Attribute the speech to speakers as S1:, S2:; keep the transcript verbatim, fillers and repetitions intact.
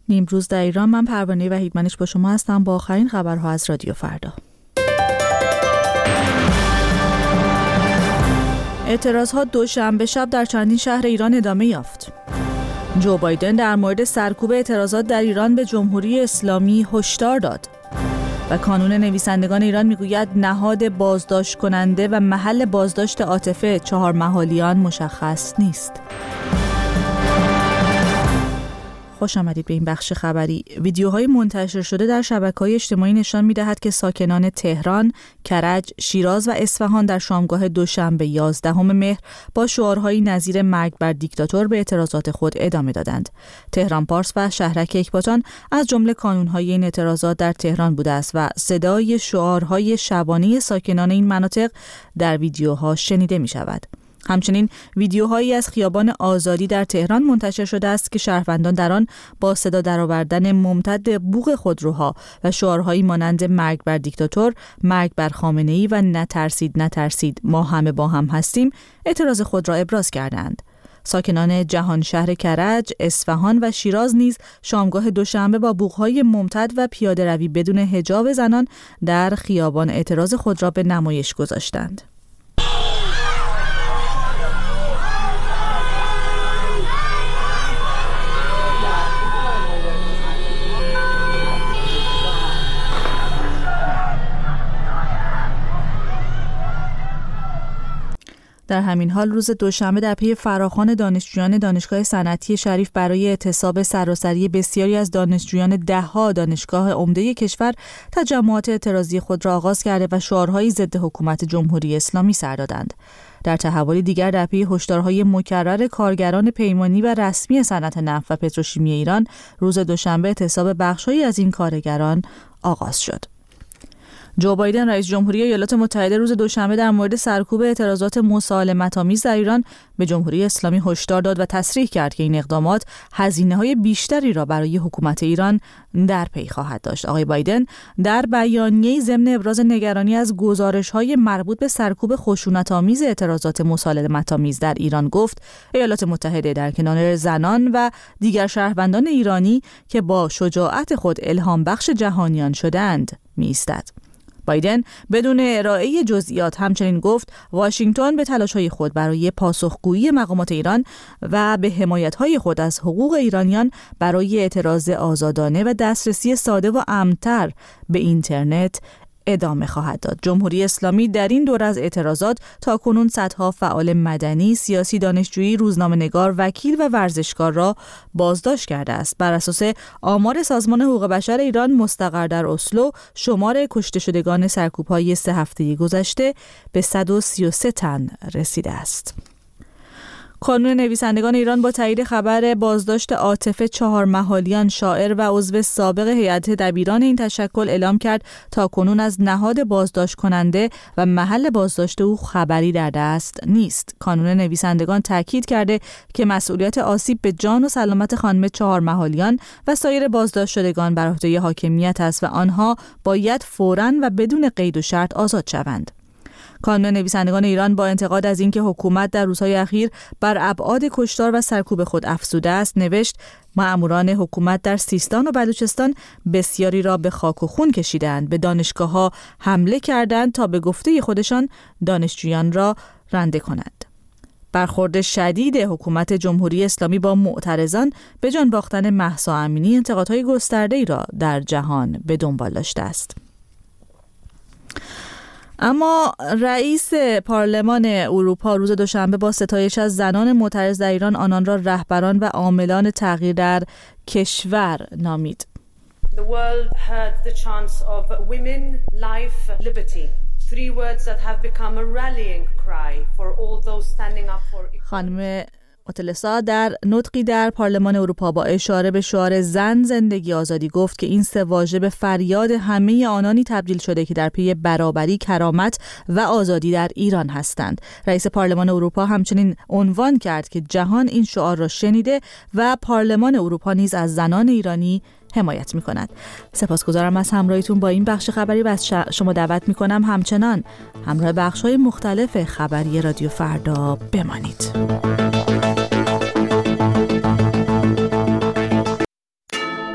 S1: نیمروز در ایران. من پروانه وحیدمنش با شما هستم با آخرین خبرها از رادیو فردا. اعتراضها دوشنبه شب در چندین شهر ایران ادامه یافت. جو بایدن در مورد سرکوب اعتراضات در ایران به جمهوری اسلامی هشدار داد. و کانون نویسندگان ایران میگوید نهاد بازداشت کننده و محل بازداشت عاطفه چهار محالیان مشخص نیست. خوش آمدید به این بخش خبری. ویدیوهای منتشر شده در شبکه‌های اجتماعی نشان می‌دهد که ساکنان تهران، کرج، شیراز و اصفهان در شامگاه دوشنبه یازدهم مهر با شعارهایی نظیر مرگ بر دیکتاتور به اعتراضات خود ادامه دادند. تهران پارس و شهرک اکباتان از جمله کانون‌های این اعتراضات در تهران بوده است و صدای شعارهای شبانه ساکنان این مناطق در ویدیوها شنیده می‌شود. همچنین ویدیوهایی از خیابان آزادی در تهران منتشر شده است که شهروندان در آن با صدا درآوردن ممتد بوق خودروها و شعارهایی مانند مرگ بر دیکتاتور، مرگ بر خامنه‌ای و نترسید نترسید ما همه با هم هستیم اعتراض خود را ابراز کردند. ساکنان جهان شهر کرج، اصفهان و شیراز نیز شامگاه دوشنبه با بوق‌های ممتد و پیاده روی بدون حجاب زنان در خیابان اعتراض خود را به نمایش گذاشتند. در همین حال روز دوشنبه در پی فراخوان دانشجویان دانشگاه صنعتی شریف برای اعتصاب سراسری بسیاری از دانشجویان ده‌ها دانشگاه عمده کشور تجمعات اعتراضی خود را آغاز کرده و شعارهای ضد حکومت جمهوری اسلامی سر دادند. در تحولی دیگر در پی هشدارهای مکرر کارگران پیمانی و رسمی صنعت نفت و پتروشیمی ایران روز دوشنبه اعتصاب بخش‌هایی از این کارگران آغاز شد. جو بایدن رئیس جمهوری ایالات متحده روز دوشنبه در مورد سرکوب اعتراضات مسالمت‌آمیز در ایران به جمهوری اسلامی هشدار داد و تصریح کرد که این اقدامات هزینه‌های بیشتری را برای حکومت ایران در پی خواهد داشت. آقای بایدن در بیانیه‌ای ضمن ابراز نگرانی از گزارش‌های مربوط به سرکوب خشونت‌آمیز اعتراضات مسالمت‌آمیز در ایران گفت ایالات متحده در کنار زنان و دیگر شهروندان ایرانی که با شجاعت خود الهام بخش جهانیان شدند می‌ایستد. بایدن بدون ارائه جزئیات همچنین گفت واشنگتن به تلاش‌های خود برای پاسخگویی مقامات ایران و به حمایت‌های خود از حقوق ایرانیان برای اعتراض آزادانه و دسترسی ساده و امن‌تر به اینترنت ادامه خواهد داد. جمهوری اسلامی در این دور از اعتراضات تاکنون صدها فعال مدنی، سیاسی، دانشجویی، روزنامه‌نگار، وکیل و ورزشکار را بازداشت کرده است. بر اساس آمار سازمان حقوق بشر ایران مستقر در اسلو، شمار کشته شدگان سرکوب‌های سه هفته گذشته به صد و سی و سه تن رسیده است. کانون نویسندگان ایران با تایید خبر بازداشت عاطفه چهار محالیان شاعر و عضو سابق هیئت دبیران این تشکل اعلام کرد تا کنون از نهاد بازداشت کننده و محل بازداشت او خبری در دست نیست. کانون نویسندگان تاکید کرده که مسئولیت آسیب به جان و سلامت خانم چهار محالیان و سایر بازداشت شدگان بر عهده حاکمیت است و آنها باید فوراً و بدون قید و شرط آزاد شوند. کانون نویسندگان ایران با انتقاد از اینکه حکومت در روزهای اخیر بر ابعاد کشتار و سرکوب خود افزوده است نوشت مأموران حکومت در سیستان و بلوچستان بسیاری را به خاک و خون کشیدند، به دانشگاه‌ها حمله کردند تا به گفته خودشان دانشجویان را رنده کنند. برخورد شدید حکومت جمهوری اسلامی با معترضان به جان باختن مهسا امینی انتقادهای گسترده‌ای را در جهان به دنبال داشته است. اما رئیس پارلمان اروپا روز دوشنبه با ستایش از زنان معترض در ایران آنان را رهبران و عاملان تغییر در کشور نامید.
S2: The world heard the chants of women, life, liberty. Three words that have become a rallying cry for all those standing up for
S1: خانم اوتلسا در نطقی در پارلمان اروپا با اشاره به شعار زن زندگی آزادی گفت که این سه واژه به فریاد همه آنانی تبدیل شده که در پی برابری، کرامت و آزادی در ایران هستند. رئیس پارلمان اروپا همچنین عنوان کرد که جهان این شعار را شنیده و پارلمان اروپا نیز از زنان ایرانی حمایت می کند. سپاسگزارم از همراهیتون با این بخش خبری و از شما دعوت می کنم همچنان همراه بخش های مختلف خبری رادیو فردا بمانید.